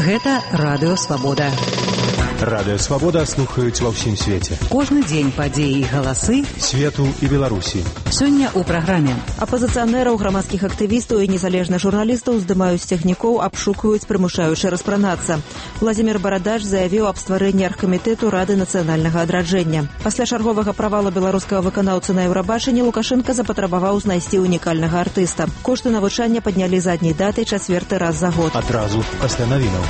Гэта Радыё Свабода. Радыё Свабода слухаюць ва ўсім свеце. Кожны дзень падзеі і галасы свету і Беларусі. Сёння ў праграме. Апазіцыянераў, грамадскіх актывістаў і незалежных журналістаў здымаюць цягнікоў, абшукваюць, прымушаючы распранацца. Владзімір Барадач заявіў аб стварэнні аргкамітэту Рады нацыянальнага адраджэння. Пасля чарговага правала беларускага выканаўцы на Еўрабачанні Лукашенка запатрабаваў знайсці унікальнага артыста. Кошты навучання паднялі задняй датай 4-й раз за год. Адразу пасля навінаў.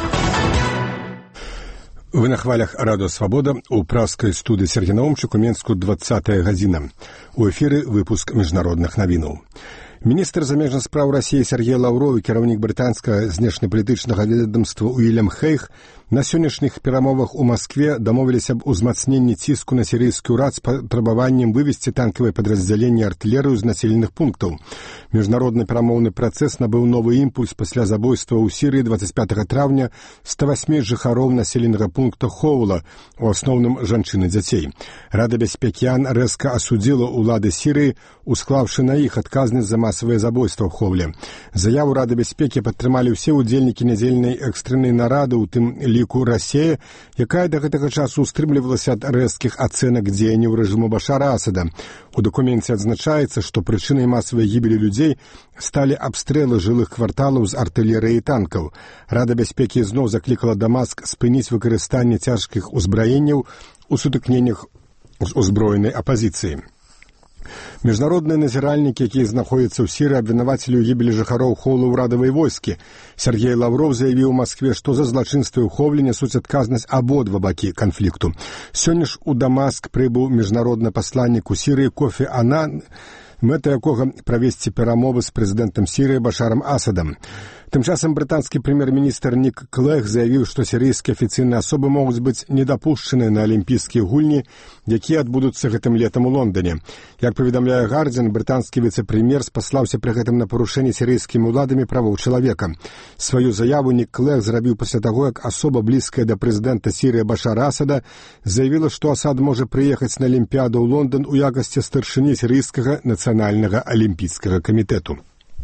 Вы на хвалях Радыё Свабода у пражскай студыі Сергей Наумчук у Менску 20-я гадзіна. У эфіры выпуск міжнародных навінаў. Міністр замежных спраў Расіі Сергей Лаўроў і кіраўнік брытанскага знешнепалітычнага ведомства Уільям Хейг на сённяшніх перамовах у Маскве дамовіліся аб узмацненні ціску на сірыйскі ўрад з патрабаваннем вывесці танкавыя падраздзяленні артылерыю з населеных пунктаў. Міжнародны перамоўны працэс набыў новы імпульс пасля забойства ў Сірыі 25 траўня 108 жыхароў населенага пункта Хоула, у асноўным жанчын і дзяцей. Рада бяспекі ООН рэзка асудзіла ўлады Сірыі, усклаўшы на іх адказнасць за масавае забойства ў Хоўле. Заяву Рады бяспекі падтрымалі ўсе ўдзельнікі нядзельнай экстрэннай нарады, у тым ліку Расія, якая да гэтага часу устрымлівалася ад рэзкіх ацэнак дзеянняў рэжыму Башара Асада. У дакуменце адзначаецца, што прычынай масавай гібелі людзей сталі абстрэлы жылых кварталаў з артылерыі і танкаў. Рада бяспекі зноў заклікала Дамаск спыніць выкарыстанне цяжкіх узбраенняў у сутыкненнях з узброенай апазіцыі. Міжнародныя назіральнікі, якія знаходзяцца ў Сірыі, абвінавацілі ў гібелі жыхароў Хоўла ўрадавай войскі. Сергей Лаўроў заявіў у Маскве, што за злачынствы ў Хоўле нясуць адказнасць абодва бакі канфлікту. Сёння ж у Дамаск прыбыў міжнародны пасланнік у Сірыі Кофі Анан, мэта якога правесці перамовы з прэзідэнтам Сірыі Башарам Асадам. Тым часам брытанскі прэм'ер-міністр Нік Клэг заявіў, што сірыйскія афіцыйныя асобы могуць быць недапушчаны на алімпійскія гульні, якія адбудуцца гэтым летам у Лондоне. Як паведамляе Гардзіан, брытанскі віцэ-прэм'ер спаслаўся пры гэтым на парушэнне сірыйскімі ўладамі правоў чалавека. Сваю заяву Нік Клэг зрабіў пасля таго, як асоба блізкая да прэзідэнта Сірыі Башара Асада заявіла, што Асад можа прыехаць на алімпіяду ў Лондон у якасці старшыні сірыйскага нацыянальнага алімпійскага камітэту.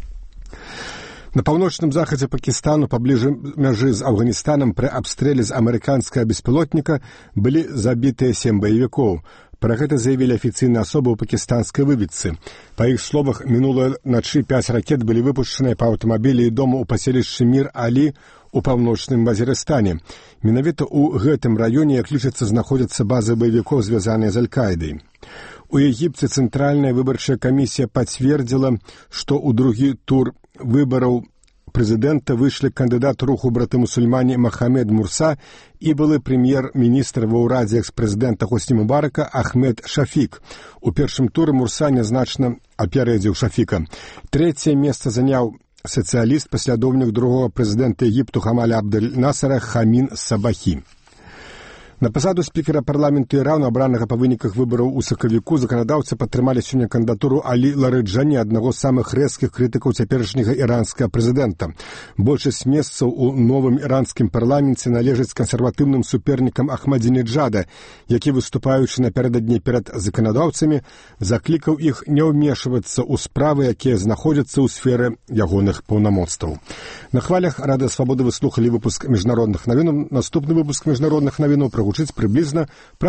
На паўночным захадзе Пакістану, пабліжы мяжы з Афганістанам, пры абстрэле з амерыканскага беспілотніка былі забітыя 7 баевікоў. Пра гэта заявілі афіцыйныя асобы ў пакістанскай выведцы. Па іх словах, мінулай начы 5 ракет былі выпушчаныя па аўтамабілі і дому ў паселішчы Мір-Алі у паўночным Вазірыстане. Менавіта ў гэтым раёне, як лічыцца, знаходзяцца базы баевікоў, звязаныя з Аль-Каідай. У Егіпце цэнтральная выбарчая камісія пацвердзіла, што ў другі тур выбараў прэзідэнта выйшлі кандыдат руху браты-мусульмане Махамед Мурса і былы прэм'ер-міністр ва ўрадзе экс-прэзідэнта Хосні Мубарака Ахмед Шафік. У першым туры Мурса нязначна апярэдзіў Шафіка. Трэцяе месца заняў сацыяліст, паслядоўнік другога прэзідэнта Егіпту Хамаля Абдель-Насара Хамін Сабахі. На пасаду спікера парламенту Ірану, абранага па выніках выбараў у сакавіку, заканадаўцы падтрымалі сёння кандыдатуру Алі Ларыджані, аднаго з самых рэзкіх крытыкаў цяперашняга іранскага прэзідэнта. Большасць месцаў у новым іранскім парламенце належаць кансерватыўным супернікам Ахмадзінеджада, які, выступаючы напярэдадні перад заканадаўцамі, заклікаў іх не ўмешвацца ў справы, якія знаходзяцца ў сферы ягоных паўнамоцтваў. На хвалях Радыё Свабоды вы слухалі выпуск міжнародных навінаў. Наступны выпуск міжнародных навінаў прагучыць прыблізна